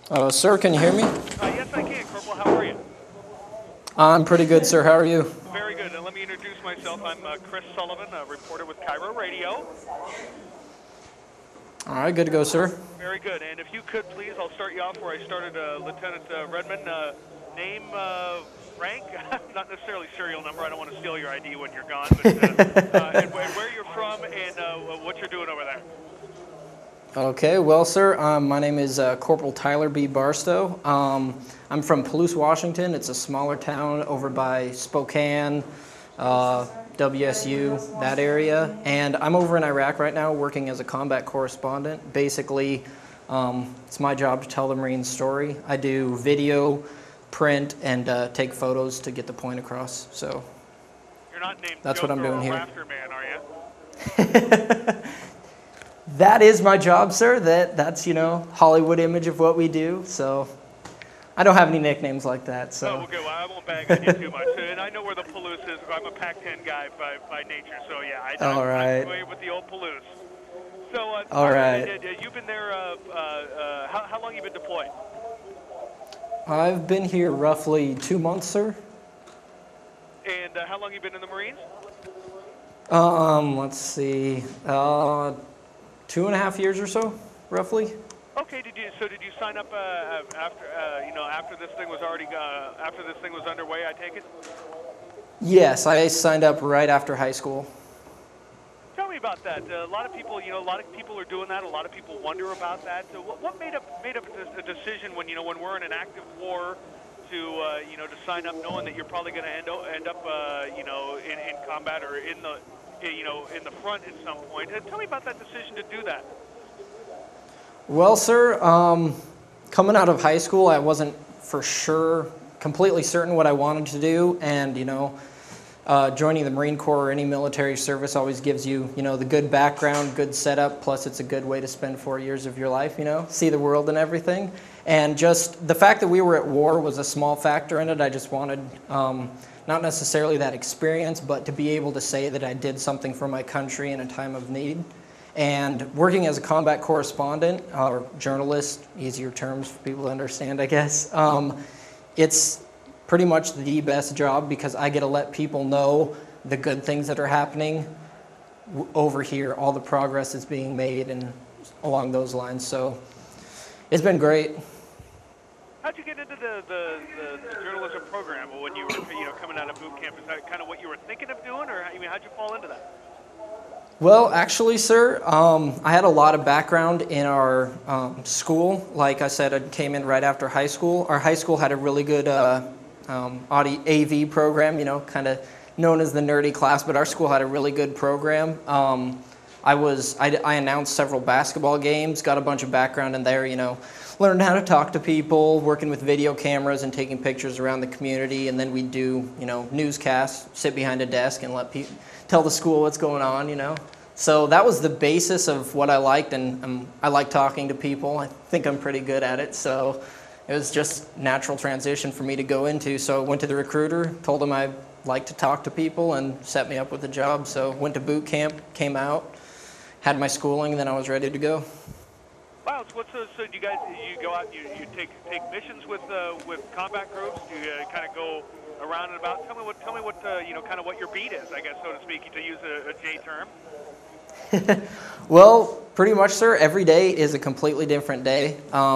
Sir, can you hear me? Yes, I can. Corporal, how are you? I'm pretty good, sir. How are you? Very good. And let me introduce myself. I'm Chris Sullivan, a reporter with Cairo Radio. All right, good to go, sir. Very good. And if you could, please, I'll start you off where I started, Lieutenant Redmond. Name, rank, not necessarily serial number. I don't want to steal your ID when you're gone. But, and where you're from and what you're doing over there. Okay, well, sir, my name is Corporal Tyler B. Barstow. I'm from Palouse, Washington. It's a smaller town over by Spokane, WSU, that area. And I'm over in Iraq right now working as a combat correspondent. Basically, it's my job to tell the Marine story. I do video, print, and take photos to get the point across. So You're not named that's Joker what I'm doing or here. Rafter Man, are you? That is my job, sir. That's, Hollywood image of what we do. So I don't have any nicknames like that. So. Oh, okay. Well, I won't bag on you too much. And I know where the Palouse is. I'm a Pac-10 guy by nature. So, yeah, I'm familiar with the old Palouse. So, all right. You've been there, how long have you been deployed? I've been here roughly 2 months, sir. And how long have you been in the Marines? Let's see, 2.5 years or so, roughly. Okay. Did you sign up after this thing was after this thing was underway? I take it. Yes, I signed up right after high school. Tell me about that. A lot of people are doing that. A lot of people wonder about that. So what made up a decision when we're in an active war to sign up, knowing that you're probably going to end up in combat or in the front at some point? Tell me about that decision to do that. Well, sir, coming out of high school, I wasn't for sure completely certain what I wanted to do, and joining the Marine Corps or any military service always gives you the good background, good setup, plus it's a good way to spend 4 years of your life, see the world and everything. And just the fact that we were at war was a small factor in it. I just wanted not necessarily that experience, but to be able to say that I did something for my country in a time of need. And working as a combat correspondent, or journalist, easier terms for people to understand, I guess, it's pretty much the best job because I get to let people know the good things that are happening over here, all the progress that's being made and along those lines. So it's been great. How'd you get into the journalism program when you were coming out of boot camp? Is that kind of what you were thinking of doing, or how'd you fall into that? Well, actually, sir, I had a lot of background in our school. Like I said, I came in right after high school. Our high school had a really good AV program, kind of known as the nerdy class, but our school had a really good program. I announced several basketball games, got a bunch of background in there, learned how to talk to people, working with video cameras and taking pictures around the community, and then we'd do, newscasts, sit behind a desk and let people tell the school what's going on, So that was the basis of what I liked, and I like talking to people. I think I'm pretty good at it, so it was just natural transition for me to go into. So I went to the recruiter, told him I like to talk to people, and set me up with a job. So went to boot camp, came out, had my schooling, and then I was ready to go. Wow, so you guys, you go out, you take missions with combat groups. You kind of go around and about. Tell me what kind of what your beat is, I guess, so to speak, to use a J term. Well, pretty much, sir. Every day is a completely different day.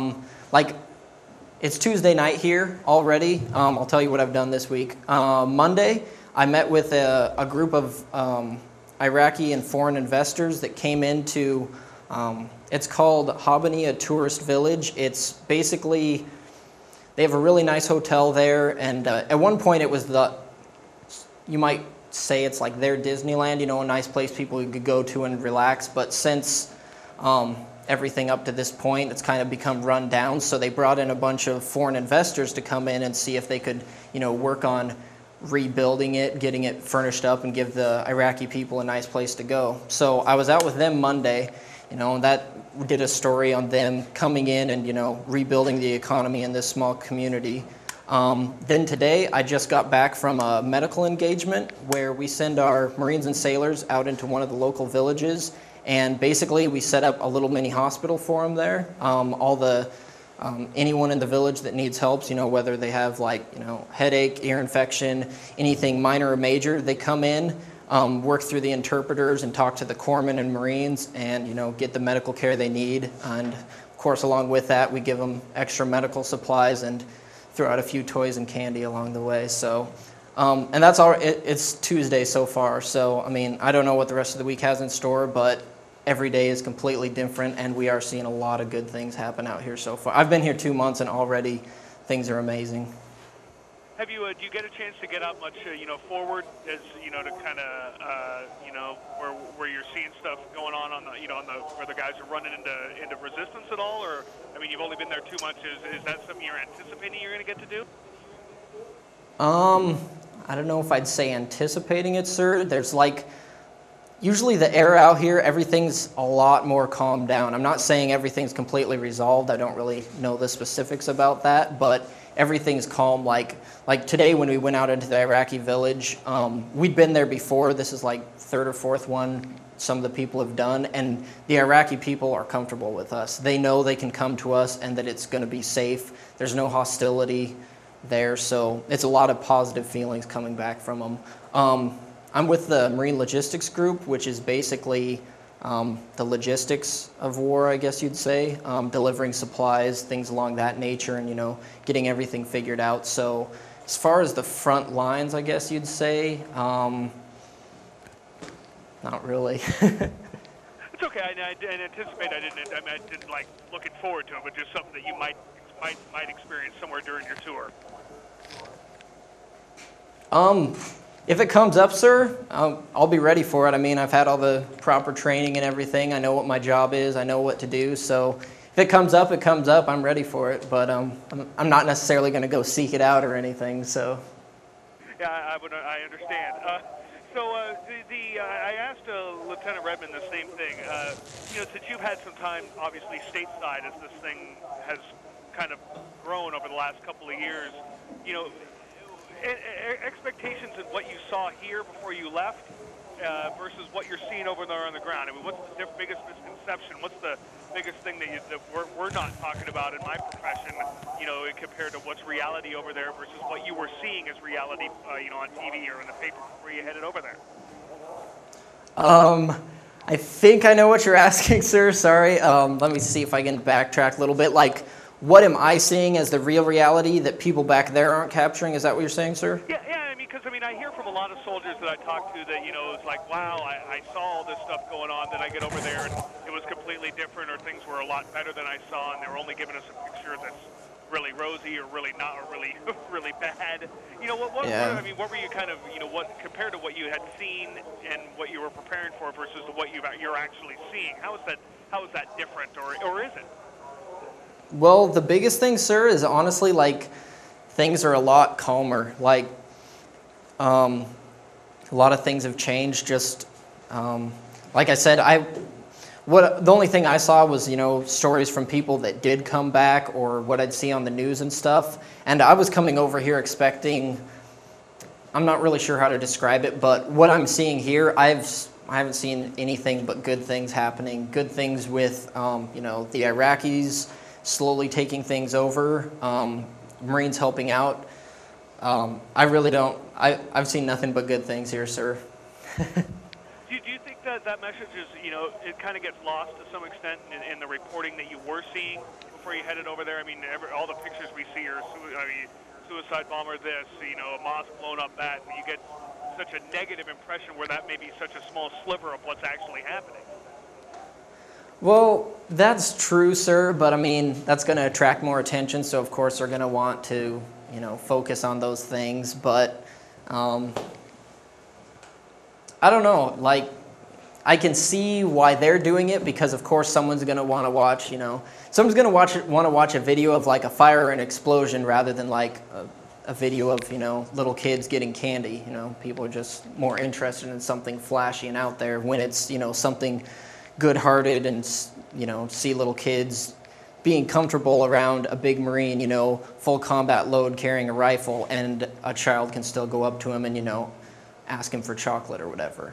It's Tuesday night here already. I'll tell you what I've done this week. Monday, I met with a group of Iraqi and foreign investors that came into, it's called Habaniya Tourist Village. It's basically, they have a really nice hotel there, and at one point it was you might say it's like their Disneyland, a nice place people could go to and relax, but since everything up to this point, it's kind of become run down, so they brought in a bunch of foreign investors to come in and see if they could, work on rebuilding it, getting it furnished up, and give the Iraqi people a nice place to go. So I was out with them Monday, and that did a story on them coming in and, rebuilding the economy in this small community. Then today, I just got back from a medical engagement where we send our Marines and sailors out into one of the local villages, and basically we set up a little mini hospital for them there. All the anyone in the village that needs help, whether they have headache, ear infection, anything minor or major, they come in, work through the interpreters and talk to the corpsmen and Marines and, get the medical care they need. And of course, along with that, we give them extra medical supplies and throw out a few toys and candy along the way. So, and that's all, it's Tuesday so far. So, I don't know what the rest of the week has in store, but every day is completely different, and we are seeing a lot of good things happen out here so far. I've been here 2 months, and already things are amazing. Have you? Do you get a chance to get out much, forward, as to kind of, where you're seeing stuff going on the, where the guys are running into resistance at all, or you've only been there 2 months. Is that something you're anticipating you're going to get to do? I don't know if I'd say anticipating it, sir. There's usually the air out here, everything's a lot more calmed down. I'm not saying everything's completely resolved. I don't really know the specifics about that, but everything's calm. Like today when we went out into the Iraqi village, we'd been there before. This is third or fourth one some of the people have done, and the Iraqi people are comfortable with us. They know they can come to us and that it's going to be safe. There's no hostility there, so it's a lot of positive feelings coming back from them. I'm with the Marine Logistics Group, which is basically the logistics of war, I guess you'd say, delivering supplies, things along that nature, and getting everything figured out. So as far as the front lines, I guess you'd say, not really. It's okay. I didn't anticipate. I didn't like looking forward to it, but just something that you might experience somewhere during your tour. If it comes up, sir, I'll be ready for it. I've had all the proper training and everything. I know what my job is. I know what to do. So if it comes up, it comes up. I'm ready for it. But I'm not necessarily going to go seek it out or anything. So. Yeah, I understand. I asked Lieutenant Redmond the same thing. Since you've had some time, obviously stateside, as this thing has kind of grown over the last couple of years, expectations of what you saw here before you left versus what you're seeing over there on the ground. What's the biggest misconception? What's the biggest thing that we're not talking about in my profession, compared to what's reality over there versus what you were seeing as reality, on TV or in the paper before you headed over there? I think I know what you're asking, sir. Sorry. Let me see if I can backtrack a little bit. What am I seeing as the real reality that people back there aren't capturing? Is that what you're saying, sir? Yeah. Because I hear from a lot of soldiers that I talk to that it's like, wow, I saw all this stuff going on. Then I get over there and it was completely different, or things were a lot better than I saw, and they were only giving us a picture that's really rosy or really not, or really really bad. What were you kind of what compared to what you had seen and what you were preparing for versus what you're actually seeing? How is that different, or is it? Well, the biggest thing, sir, is honestly, things are a lot calmer. A lot of things have changed. Just, like I said, the only thing I saw was, stories from people that did come back, or what I'd see on the news and stuff. And I was coming over here expecting, I'm not really sure how to describe it, but what I'm seeing here, I haven't seen anything but good things happening. Good things with, the Iraqis slowly taking things over, Marines helping out. I really don't. I've seen nothing but good things here, sir. Do you think that message is, it kind of gets lost to some extent in the reporting that you were seeing before you headed over there? All the pictures we see are, suicide bomber this, a mosque blown up that, and you get such a negative impression where that may be such a small sliver of what's actually happening. Well, that's true, sir, but that's going to attract more attention, so of course they're going to want to, focus on those things, but I don't know, I can see why they're doing it, because of course someone's going to want to watch, someone's going to want to watch a video of a fire or an explosion rather than a video of, little kids getting candy. People are just more interested in something flashy and out there when it's, something good-hearted, and see little kids being comfortable around a big Marine, full combat load, carrying a rifle, and a child can still go up to him and ask him for chocolate or whatever.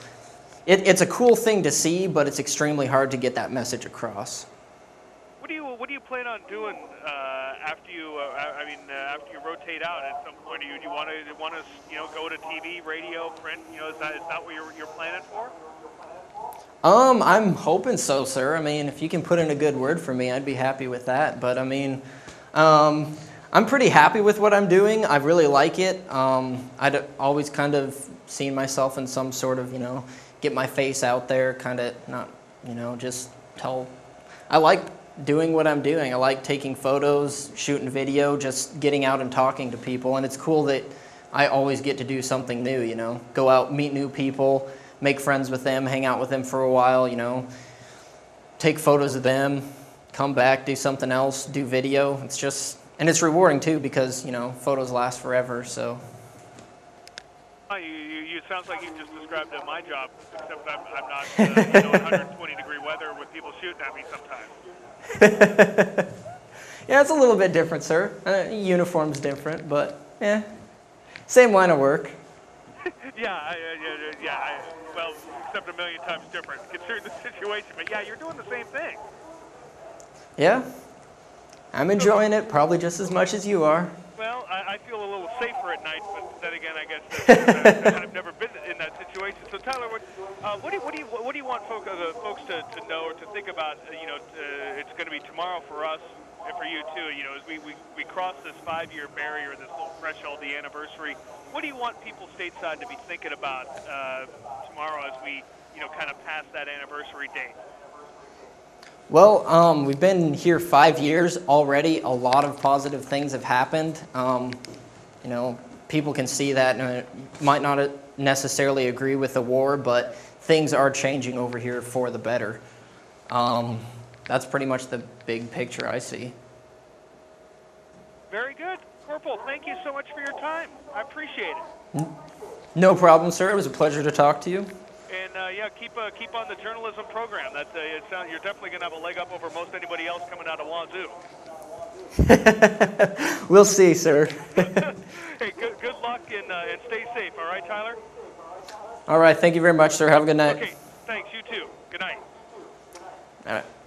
It's a cool thing to see, but it's extremely hard to get that message across. What do what do you plan on doing after you? After you rotate out at some point, do you want to go to TV, radio, print? Is that what you're planning for? I'm hoping so, sir. I mean, if you can put in a good word for me, I'd be happy with that. But I mean, I'm pretty happy with what I'm doing. I really like it. I'd always kind of seen myself in some sort of, get my face out there, kind of not, just tell. I like doing what I'm doing. I like taking photos, shooting video, just getting out and talking to people. And it's cool that I always get to do something new, go out, meet new people, make friends with them, hang out with them for a while, take photos of them, come back, do something else, do video. It's just, and it's rewarding too because, photos last forever, so. You sounds like you just described my job, except I'm not, 120 degree weather with people shooting at me sometimes. Yeah, it's a little bit different, sir. Uniform's different, but yeah, same line of work. Well, except a million times different considering the situation. But yeah, you're doing the same thing. Yeah, I'm enjoying it probably just as much as you are. Well, I feel a little safer at night, but then again, I guess I've never been in that situation. So, Tyler, what do you want folks to know or to think about? It's going to be tomorrow for us and for you too. As we cross this 5-year barrier, this little threshold, the anniversary. What do you want people stateside to be thinking about tomorrow as we kind of pass that anniversary date? Well, we've been here 5 years already. A lot of positive things have happened. People can see that and might not necessarily agree with the war, but things are changing over here for the better. That's pretty much the big picture I see. Very good. Corporal, thank you so much for your time. I appreciate it. No problem, sir. It was a pleasure to talk to you. And keep on the journalism program. You're definitely going to have a leg up over most anybody else coming out of Wazoo. We'll see, sir. Hey, good luck and stay safe. All right, Tyler? All right. Thank you very much, sir. Have a good night. Okay. Thanks. You too. Good night. All right.